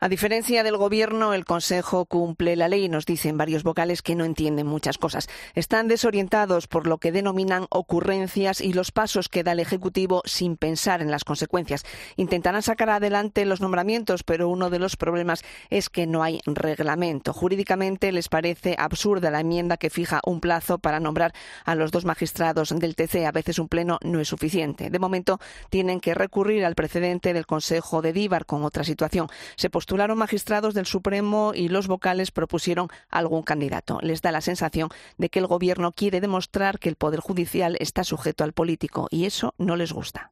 A diferencia del Gobierno, el Consejo cumple la ley, nos dicen varios vocales que no entienden muchas cosas. Están desorientados por lo que denominan ocurrencias y los pasos que da el Ejecutivo sin pensar en las consecuencias. Intentarán sacar adelante los nombramientos, pero uno de los problemas es que no hay reglamento. Jurídicamente les parece absurda la enmienda que fija un plazo para nombrar a los 2 magistrados del TC. A veces un pleno no es suficiente. De momento tienen que recurrir al precedente del Consejo de Díbar con otra situación. Se postularon magistrados del Supremo y los vocales propusieron algún candidato. Les da la sensación de que el Gobierno quiere demostrar que el Poder Judicial está sujeto al político y eso no les gusta.